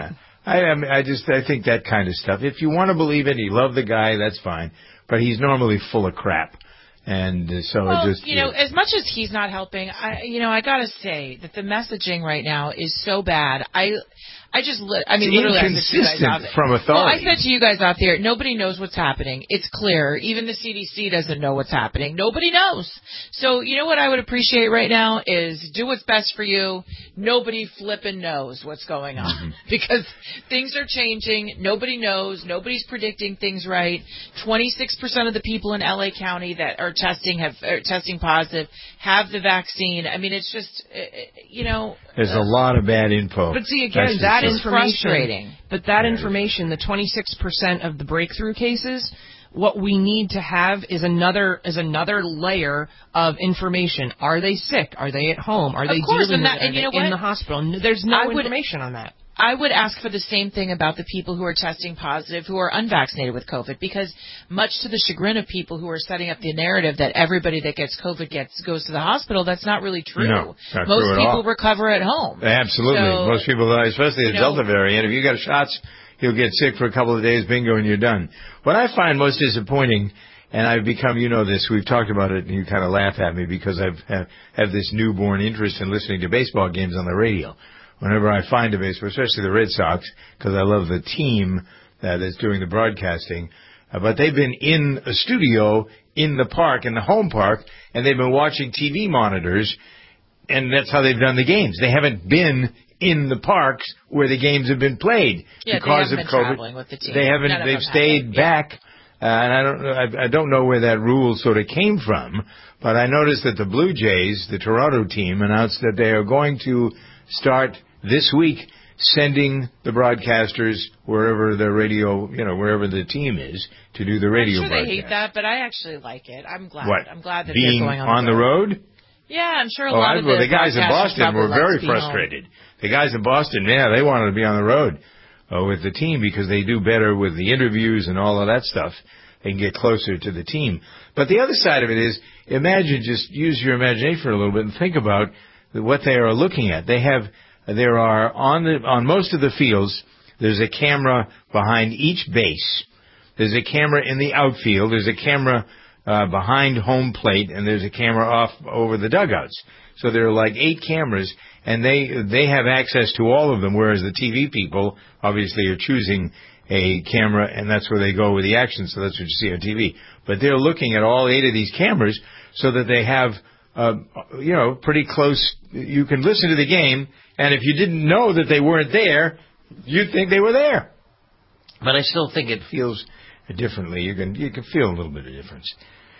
I, I, mean, I just I think that kind of stuff. If you want to believe it, you love the guy, that's fine. But he's normally full of crap. And uh, so
well,
it just,
you know, as much as he's not helping, I, you know, I gotta say that the messaging right now is so bad. I, I just, li- I mean,
it's
literally, I said to you guys out there,
from authority.
well, I said to you guys out there, nobody knows what's happening. It's clear. Even the C D C doesn't know what's happening. Nobody knows. So, you know what I would appreciate right now is do what's best for you. Nobody flipping knows what's going on mm-hmm. because things are changing. Nobody knows. Nobody's predicting things right. twenty-six percent of the people in L A County that are testing have are testing positive have the vaccine. I mean, it's just, you know.
There's uh, a lot of bad info.
But see, again, That's that information,
frustrating.
But that information, the twenty-six percent of the breakthrough cases, what we need to have is another is another layer of information. Are they sick? Are they at home? Are
of
they
course,
dealing
and that,
with
and you know
in
what?
the hospital? There's no
I would,
information on that.
I would ask for the same thing about the people who are testing positive, who are unvaccinated with COVID, because much to the chagrin of people who are setting up the narrative that everybody that gets COVID gets goes to the hospital, that's not really true.
No, not
Most
true at
people
all.
recover at home.
Absolutely.
So,
Most people, especially the
you know,
Delta variant, if you got shots, you'll get sick for a couple of days, bingo, and you're done. What I find most disappointing, and I've become, you know this, we've talked about it, and you kind of laugh at me because I've have, have this newborn interest in listening to baseball games on the radio. Whenever I find a baseball, especially the Red Sox, because I love the team that is doing the broadcasting. Uh, but they've been in a studio in the park, in the home park, and they've been watching T V monitors, and that's how they've done the games. They haven't been in the parks where the games have been played
yeah,
because
they haven't
of
been
COVID.
Traveling with the team.
They haven't.
None
They've stayed
have
back, uh, and I don't. I, I don't know where that rule sort of came from. But I noticed that the Blue Jays, the Toronto team, announced that they are going to start this week sending the broadcasters wherever the radio, you know, wherever the team is to do the radio
I'm sure
broadcast.
They hate that, but I actually like it. I'm glad.
What?
I'm glad that
Being
they're going on,
on the road.
road? Yeah, I'm sure a
oh,
lot
I,
of
well,
the,
the guys in Boston were very frustrated.
Home.
The guys in Boston, yeah, they wanted to be on the road uh, with the team because they do better with the interviews and all of that stuff. They can get closer to the team. But the other side of it is, imagine, just use your imagination for a little bit and think about what they are looking at. They have, there are, on the, on most of the fields, there's a camera behind each base. There's a camera in the outfield. There's a camera uh, behind home plate, and there's a camera off over the dugouts. So there are like eight cameras, and they they have access to all of them, whereas the T V people obviously are choosing a camera, and that's where they go with the action, so that's what you see on T V. But they're looking at all eight of these cameras so that they have, uh, you know, pretty close, you can listen to the game, and if you didn't know that they weren't there, you'd think they were there. But I still think it feels differently. You can you can feel a little bit of difference.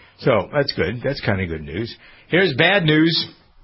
So that's good. That's kind of good news. Here's bad news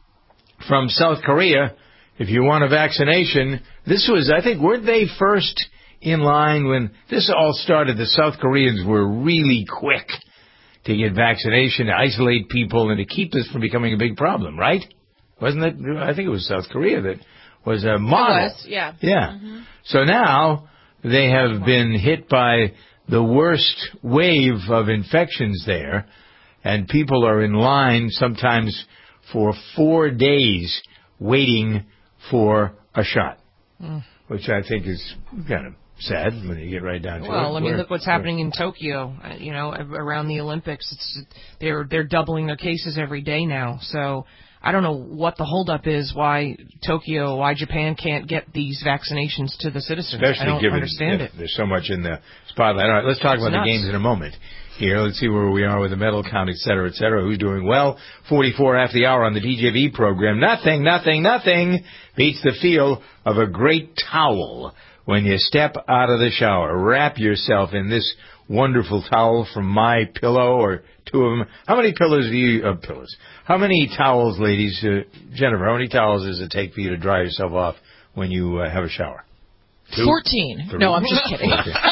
from South Korea. If you want a vaccination, this was, I think, weren't they first in line when this all started? The South Koreans were really quick to get vaccination, to isolate people, and to keep this from becoming a big problem, right? Wasn't it? I think it was South Korea that was a model.
It was, yeah.
Yeah.
Mm-hmm.
So now they have been hit by the worst wave of infections there, and people are in line sometimes for four days waiting for a shot, mm. which I think is kind of sad when you get right down to
well,
it.
Well, I mean,
where,
look what's
where,
happening in Tokyo. You know, around the Olympics, it's they're they're doubling their cases every day now. So I don't know what the holdup is. Why Tokyo? Why Japan can't get these vaccinations to the citizens?
Especially
I don't
given
understand it.
There's so much in the spotlight. All right, let's talk
it's
about
nuts.
the games in a moment. Here, let's see where we are with the medal count, et cetera, et cetera. Who's doing well? forty-four after the hour on the D J V program. Nothing, nothing, nothing beats the feel of a great towel when you step out of the shower. Wrap yourself in this wonderful towel from My Pillow, or two of them. How many pillows do you, uh, pillows? How many towels, ladies, uh, Jennifer, how many towels does it take for you to dry yourself off when you uh, have a shower? Two?
Fourteen.
Three?
No, I'm just kidding.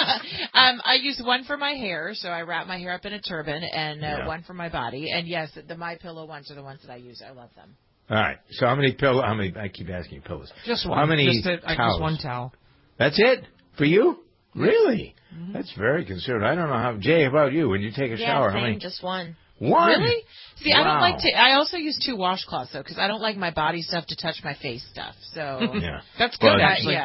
um, I use one for my hair, so I wrap my hair up in a turban, and uh,
yeah.
one for my body. And yes, the My Pillow ones are the ones that I use. I love them.
All right. So how many pillows? How many? I keep asking you pillows.
Just one.
How many
just a,
towels?
Just one towel.
That's it for you? Really?
Mm-hmm.
That's very considerate. I don't know how. Jay, how about you? When you take a
yeah,
shower,
same,
how many?
Just one.
One?
Really? See,
wow.
I don't like to. I also use two washcloths though, because I don't like my body stuff to touch my face stuff. So
yeah.
that's good.
Well,
actually. Yeah.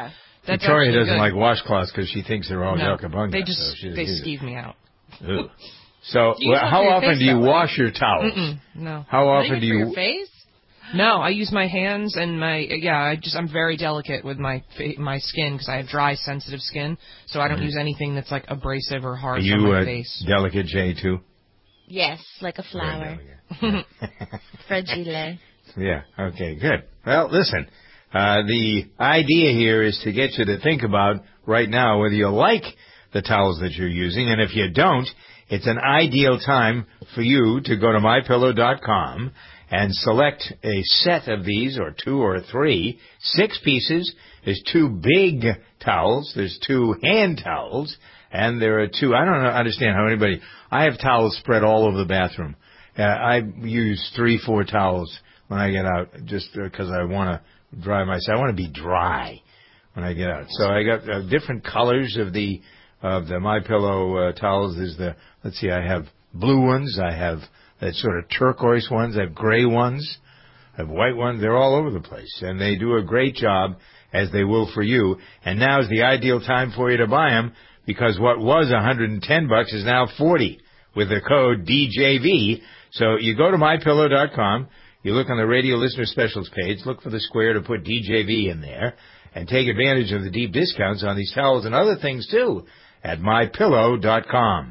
That's
Victoria
actually
doesn't
good.
like washcloths because she thinks they're all
No,
yucca-bunga.
they just
so she
they
doesn't use
skeeve me out.
it. Ew. So,
Do you use
well,
one
how
for your
often
face
do you
that way?
wash your towels?
Mm-mm, no.
How
Not
often
even
do
for
you?
your face?
No, I use my hands and my yeah. I just I'm very delicate with my fa- my skin because I have dry, sensitive skin, so I don't
Mhm.
use anything that's like abrasive or hard
Are
on
you
my
uh,
face.
delicate, Jay, too?
Yes, like a flower. Fragile.
Yeah. Okay. Good. Well, listen. Uh, the idea here is to get you to think about right now whether you like the towels that you're using, and if you don't, it's an ideal time for you to go to my pillow dot com and select a set of these, or two or three, six pieces. There's two big towels. There's two hand towels, and there are two. I don't understand how anybody. I have towels spread all over the bathroom. Uh, I use three, four towels when I get out, just because I want to dry myself. I want to be dry when I get out. So I got uh, different colors of the of the MyPillow uh, towels. There's the let's see, I have blue ones. I have that sort of turquoise ones. I have gray ones. I have white ones. They're all over the place, and they do a great job, as they will for you. And now is the ideal time for you to buy them, because what was one hundred ten bucks is now forty with the code D J V. So you go to my pillow dot com, you look on the radio listener specials page, look for the square to put D J V in there, and take advantage of the deep discounts on these towels and other things too at my pillow dot com.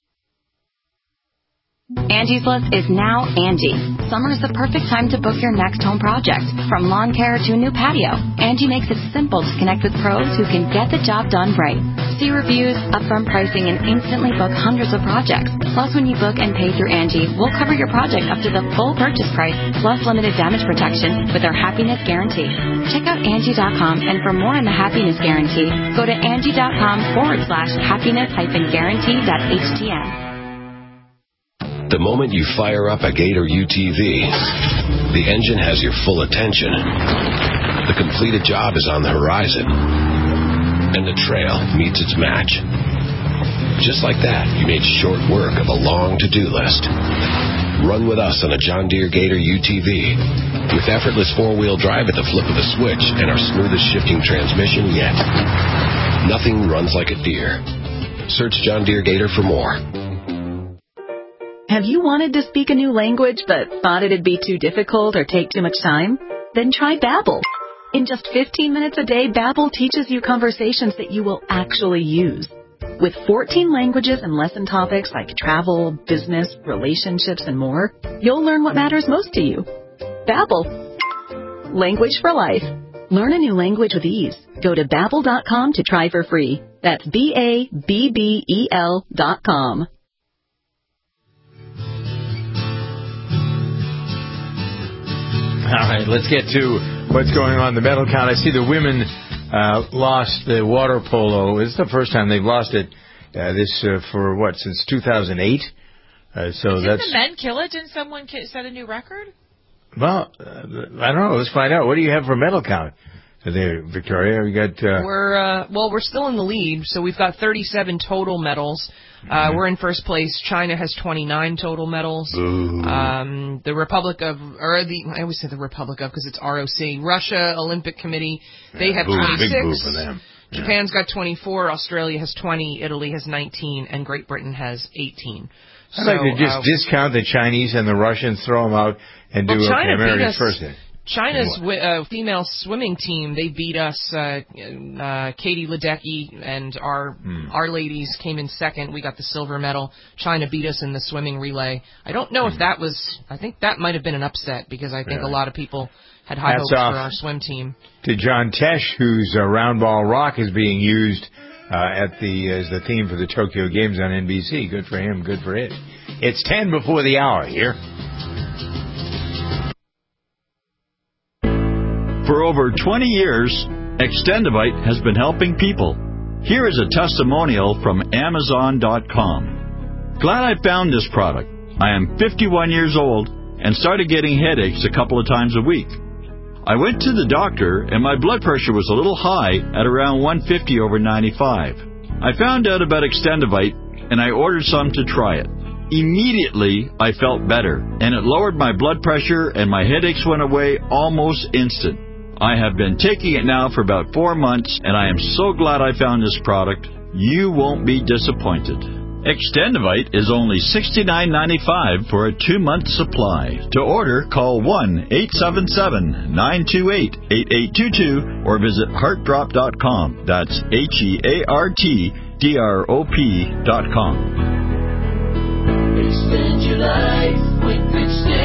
Angie's List is now Angie. Summer is the perfect time to book your next home project. From lawn care to a new patio, Angie makes it simple to connect with pros who can get the job done right. See reviews, upfront pricing, and instantly book hundreds of projects. Plus, when you book and pay through Angie, we'll cover your project up to the full purchase price, plus limited damage protection with our Happiness Guarantee. Check out Angie dot com, and for more on the Happiness Guarantee, go to Angie dot com forward slash happiness hyphen guarantee dot H T M.
The moment you fire up a Gator U T V, the engine has your full attention. The completed job is on the horizon, and the trail meets its match. Just like that, you made short work of a long to-do list. Run with us on a John Deere Gator U T V with effortless four-wheel drive at the flip of a switch and our smoothest shifting transmission yet. Nothing runs like a Deere. Search John Deere Gator for more.
Have you wanted to speak a new language but thought it'd be too difficult or take too much time? Then try Babbel. In just fifteen minutes a day, Babbel teaches you conversations that you will actually use. With fourteen languages and lesson topics like travel, business, relationships, and more, you'll learn what matters most to you. Babbel. Language for life. Learn a new language with ease. Go to Babbel dot com to try for free. That's B A B B E L dot com.
All right, let's get to what's going on in the medal count. I see the women uh, lost the water polo. It's the first time they've lost it. Uh, this uh, for what, since two thousand eight? Uh, so
Didn't
that's
the men kill it? Didn't someone ki- set a new record?
well. Uh, I don't know. Let's find out. What do you have for medal count there, Victoria? We got. Uh,
We're uh, well, we're still in the lead, so we've got thirty-seven total medals. Uh, we're in first place. China has twenty-nine total medals. Um, the Republic of, or the, I always say the Republic of because it's R O C. Russia Olympic Committee, they
yeah,
have
boo,
twenty-six.
Big boo for them. Yeah.
Japan's got twenty-four. Australia has twenty. Italy has nineteen, and Great Britain has eighteen.
I'd like to just
uh,
discount the Chinese and the Russians, throw them out, and do
well, China
okay, America's
beat us,
first.
China's wi- uh, female swimming team, they beat us. Uh, uh, Katie Ledecky and our
hmm.
our ladies came in second. We got the silver medal. China beat us in the swimming relay. I don't know
hmm.
if that was. I think that might have been an upset because I think
really?
a lot of people had high
Hats
hopes
off
for our swim team.
To John Tesh, whose uh, round ball rock is being used uh, at the as the theme for the Tokyo Games on N B C. Good for him. Good for it. It's ten before the hour here.
For over twenty years, Extendivite has been helping people. Here is a testimonial from Amazon dot com. Glad I found this product. I am fifty-one years old and started getting headaches a couple of times a week. I went to the doctor and my blood pressure was a little high at around one fifty over ninety-five. I found out about Extendivite and I ordered some to try it. Immediately, I felt better and it lowered my blood pressure and my headaches went away almost instant. I have been taking it now for about four months, and I am so glad I found this product. You won't be disappointed. Extendivite is only sixty-nine ninety-five for a two-month supply. To order, call one eight seven seven, nine two eight, eight eight two two or visit heart drop dot com. That's H E A R T D R O P dot com.
Extend your life with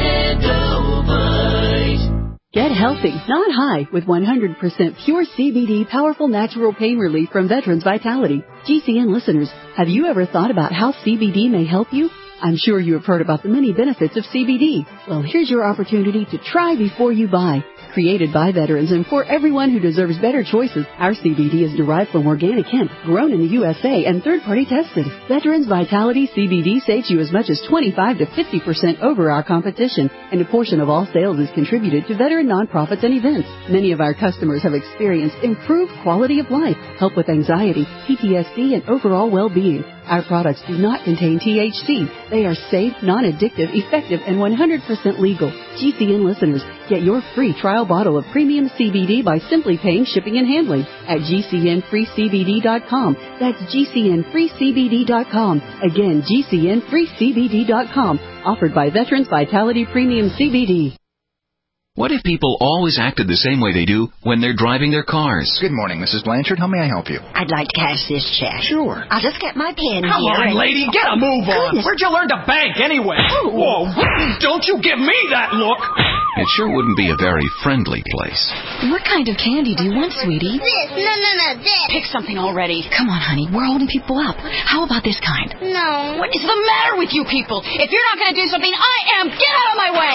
Extendivite.
Get healthy, not high, with one hundred percent pure C B D powerful natural pain relief from Veterans Vitality. G C N listeners, have you ever thought about how C B D may help you? I'm sure you have heard about the many benefits of C B D. Well, here's your opportunity to try before you buy. Created by veterans and for everyone who deserves better choices, our C B D is derived from organic hemp, grown in the U S A and third-party tested. Veterans Vitality C B D saves you as much as twenty-five to fifty percent over our competition, and a portion of all sales is contributed to veteran nonprofits and events. Many of our customers have experienced improved quality of life, help with anxiety, P T S D, and overall well-being. Our products do not contain T H C. They are safe, non-addictive, effective, and one hundred percent legal. G C N listeners, get your free trial bottle of premium C B D by simply paying shipping and handling at G C N free C B D dot com. That's G C N free C B D dot com. Again, G C N free C B D dot com. Offered by Veterans Vitality Premium C B D.
What if people always acted the same way they do when they're driving their cars?
Good morning, Missus Blanchard. How may I help you?
I'd like to cash this check.
Sure.
I'll just get my pen
Come
here.
on, lady, get a move on.
Goodness.
Where'd you learn to bank anyway? Whoa, don't you give me that look.
It sure wouldn't be a very friendly place.
What kind of candy do you want, sweetie?
This. No, no, no, this.
Pick something already. Come on, honey. We're holding people up. How about this kind?
No.
What is the matter with you people? If you're not going to do something, I am. Get out of my way.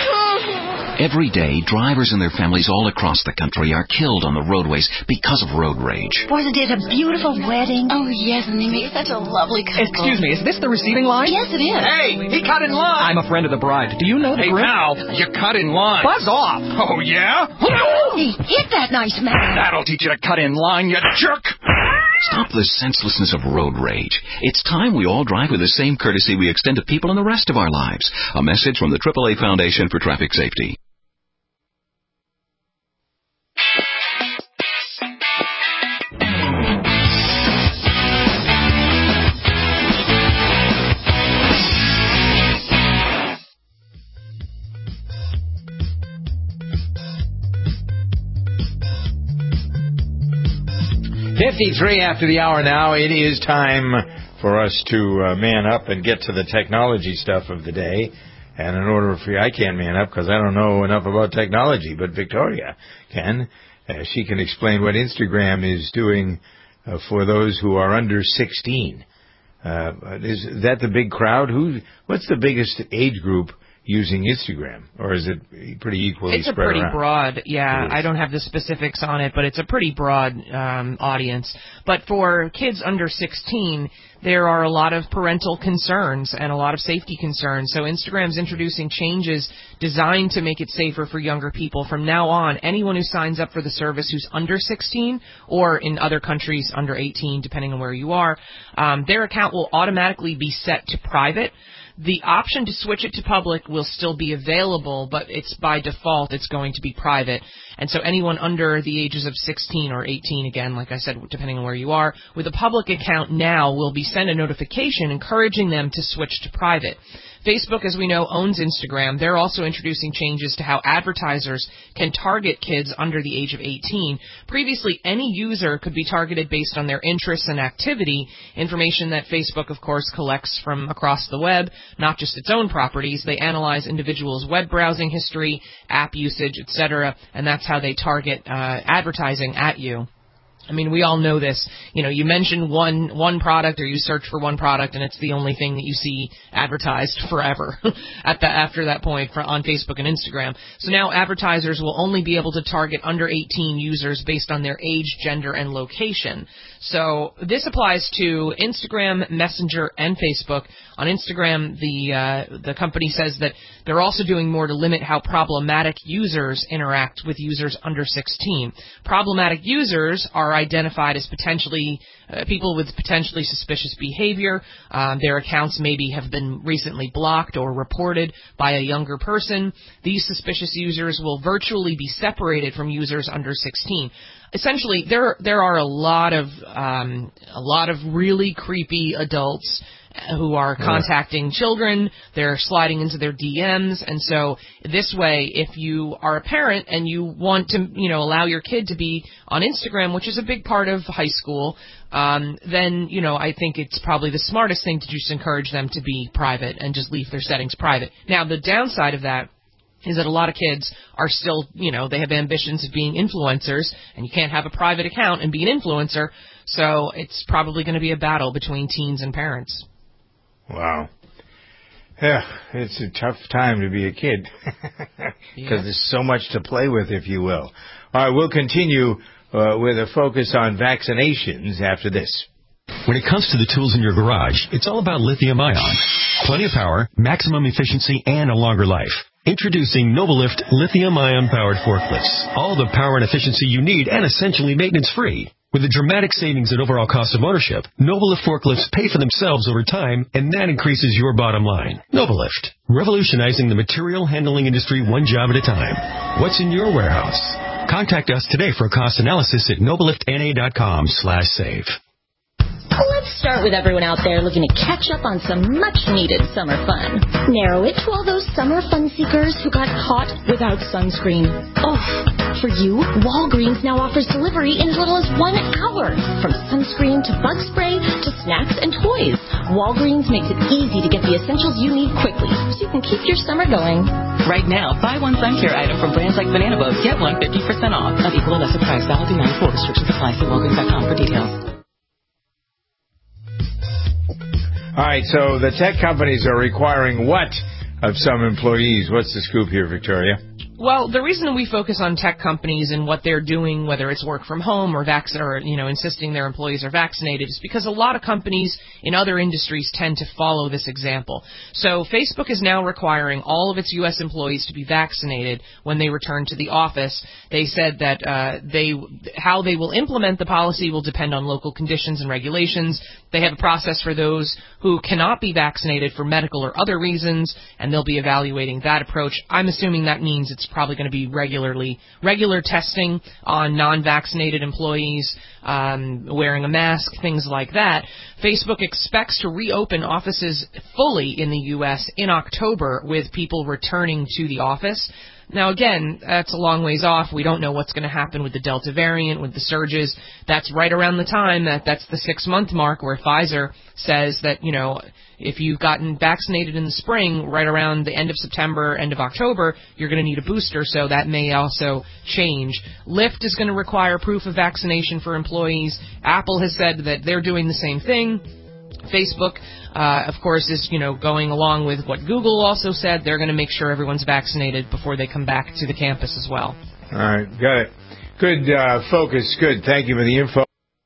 Every day, drivers and their families all across the country are killed on the roadways because of road rage.
Wasn't it a beautiful wedding?
Oh, yes, and they made such a lovely couple.
Excuse me, is this the receiving line?
Yes, it is.
Hey, he cut in line. I'm a friend of the bride. Do you know the Hey, grip? pal, you cut in line. Buzz off. Oh, yeah?
Hey, hit that nice man.
That'll teach you to cut in line, you jerk.
Stop the senselessness of road rage. It's time we all drive with the same courtesy we extend to people in the rest of our lives. A message from the triple A Foundation for Traffic Safety.
fifty-three after the hour now. It is time for us to uh, man up and get to the technology stuff of the day. And in order for I can't man up because I don't know enough about technology, but Victoria can. Uh, she can explain what Instagram is doing uh, for those who are under sixteen. Uh, is that the big crowd? Who? What's the biggest age group using Instagram, or is it pretty equally
it's a
spread
pretty
around?
broad, yeah. I don't have the specifics on it, but it's a pretty broad um, audience. But for kids under sixteen, there are a lot of parental concerns and a lot of safety concerns. So Instagram's introducing changes designed to make it safer for younger people. From now on, anyone who signs up for the service who's under sixteen, or in other countries under eighteen, depending on where you are, um, their account will automatically be set to private. The option to switch it to public will still be available, but it's by default it's going to be private. And so anyone under the ages of sixteen or eighteen, again, like I said, depending on where you are, with a public account now will be sent a notification encouraging them to switch to private. Facebook, as we know, owns Instagram. They're also introducing changes to how advertisers can target kids under the age of eighteen. Previously, any user could be targeted based on their interests and activity, information that Facebook, of course, collects from across the web, not just its own properties. They analyze individuals' web browsing history, app usage, et cetera, and that's how they target uh, advertising at you. I mean, we all know this. You know, you mention one one product or you search for one product, and it's the only thing that you see advertised forever at the, after that point for, on Facebook and Instagram. So now advertisers will only be able to target under eighteen users based on their age, gender, and location. So this applies to Instagram, Messenger, and Facebook. On Instagram, the uh, the company says that they're also doing more to limit how problematic users interact with users under sixteen. Problematic users are are identified as potentially uh, people with potentially suspicious behavior. Um, their accounts maybe have been recently blocked or reported by a younger person. These suspicious users will virtually be separated from users under sixteen. Essentially, there there are a lot of um, a lot of really creepy adults who are contacting children. They're sliding into their D Ms, and so this way, if you are a parent and you want to, you know, allow your kid to be on Instagram, which is a big part of high school, um, then, you know, I think it's probably the smartest thing to just encourage them to be private and just leave their settings private. Now, the downside of that is that a lot of kids are still, you know, they have ambitions of being influencers, and you can't have a private account and be an influencer, so it's probably going to be a battle between teens and parents.
Wow. Yeah, it's a tough time to be a kid because yeah. there's so much to play with, if you will. All right, we'll continue uh, with a focus on vaccinations after this.
When it comes to the tools in your garage, it's all about lithium-ion. Plenty of power, maximum efficiency, and a longer life. Introducing Novalift lithium-ion powered forklifts. All the power and efficiency you need and essentially maintenance-free. With a dramatic savings in overall cost of ownership, Novalift forklifts pay for themselves over time, and that increases your bottom line. Novalift, revolutionizing the material handling industry one job at a time. What's in your warehouse? Contact us today for a cost analysis at nobaliftna.com slash save.
Let's start with everyone out there looking to catch up on some much-needed summer fun. Narrow it to all those summer fun seekers who got caught without sunscreen. Oh, for you, Walgreens now offers delivery in as little as one hour. From sunscreen to bug spray to snacks and toys, Walgreens makes it easy to get the essentials you need quickly so you can keep your summer going.
Right now, buy one sun care item from brands like Banana Boat, get one fifty percent off. At equal or lesser price, valid through nine four. Restrictions apply. See Walgreens dot com for details.
All right, so the tech companies are requiring what of some employees? What's the scoop here, Victoria?
Well, the reason we focus on tech companies and what they're doing, whether it's work from home or vac- or you know, insisting their employees are vaccinated, is because a lot of companies in other industries tend to follow this example. So Facebook is now requiring all of its U S employees to be vaccinated when they return to the office. They said that uh, they how they will implement the policy will depend on local conditions and regulations. They have a process for those who cannot be vaccinated for medical or other reasons, and they'll be evaluating that approach. I'm assuming that means it's probably going to be regularly regular testing on non-vaccinated employees, um, wearing a mask, things like that. Facebook expects to reopen offices fully in the U S in October with people returning to the office. Now, again, that's a long ways off. We don't know what's going to happen with the Delta variant, with the surges. That's right around the time that that's the six-month mark where Pfizer says that, you know, if you've gotten vaccinated in the spring, right around the end of September, end of October, you're going to need a booster, so that may also change. Lyft is going to require proof of vaccination for employees. Apple has said that they're doing the same thing. Facebook, uh, of course, is, you know, going along with what Google also said. They're going to make sure everyone's vaccinated before they come back to the campus as well.
All right, got it. Good uh, focus. Good. Thank you for the info.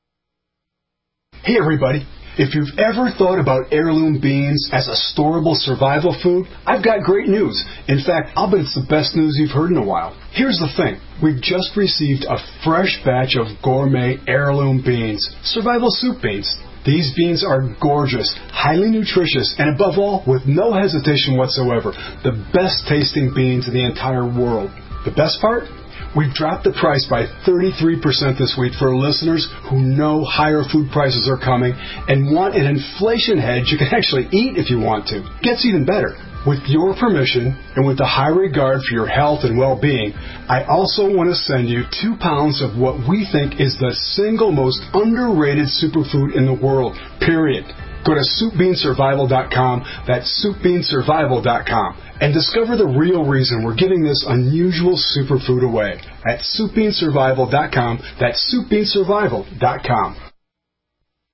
Hey, everybody. If you've ever thought about heirloom beans as a storable survival food, I've got great news. In fact, I'll bet it's the best news you've heard in a while. Here's the thing. We've just received a fresh batch of gourmet heirloom beans, survival soup beans. These beans are gorgeous, highly nutritious, and above all, with no hesitation whatsoever, the best tasting beans in the entire world. The best part? We've dropped the price by thirty-three percent this week for listeners who know higher food prices are coming and want an inflation hedge you can actually eat if you want to. Gets even better. With your permission, and with a high regard for your health and well-being, I also want to send you two pounds of what we think is the single most underrated superfood in the world, period. Go to soup bean survival dot com, that's soup bean survival dot com, and discover the real reason we're giving this unusual superfood away at soup bean survival dot com, that's soup bean survival dot com.